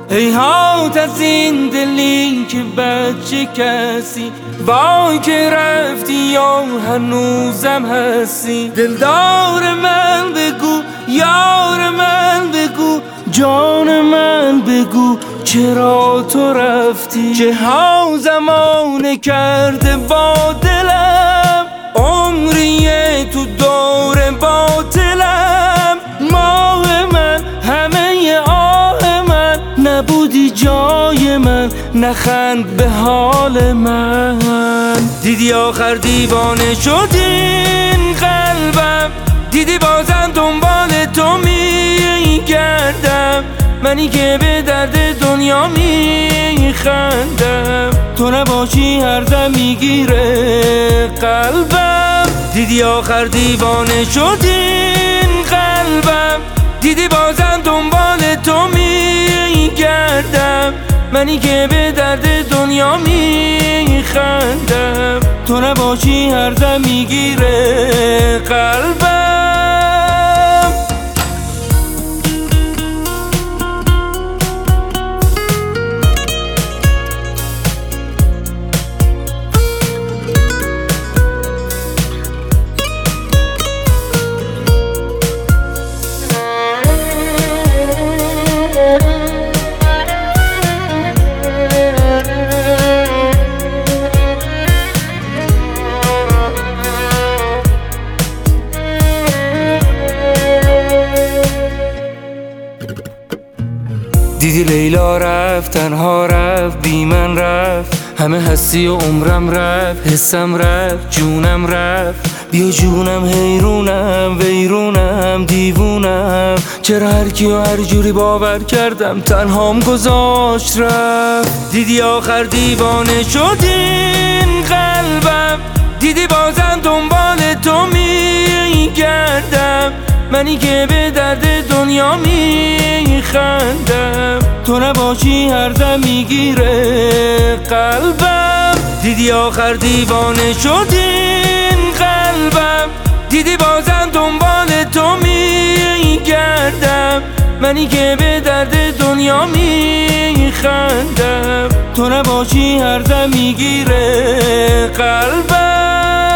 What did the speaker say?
هیهات از این دلی که بچه کسی، وای که رفتی یا هنوزم هستی. دلدار من بگو، یار من بگو، جان من بگو چرا تو رفتی؟ چه ها زمانه کرده با دلم، عمریه تو دور باطلم. ماه من، همه آه من، نبودی جای من، نخند به حال من. دیدی آخر دیوانه شد این قلبم، دیدی بازم دنبال تو میگردم، منی که به درد دنیا میخندم. تو نباشی هر دم میگیره قلبم. دیدی آخر دیوانه شد این قلبم، دیدی بازم دنبال تو میگردم، منی که به درد دنیا میخندم. تو نباشی هر دم میگیره قلبم. دیدی لیلا رفت، تنها رفت، بی من رفت، همه هستی و عمرم رفت، حسم رفت، جونم رفت. بیا جونم، حیرونم، ویرونم، دیوونم. چرا هر کیو هر جوری باور کردم تنهام گذاشت رفت؟ دیدی آخر دیوانه شد این قلبم، دیدی بازم دنبال تو میگردم، منی که به درد دنیا میخندم. تو نباشی هر دم میگیره قلبم. دیدی آخر دیوانه شد این قلبم، دیدی بازم دنبال تو میگردم، منی که به درد دنیا میخندم. تو نباشی هر دم میگیره قلبم.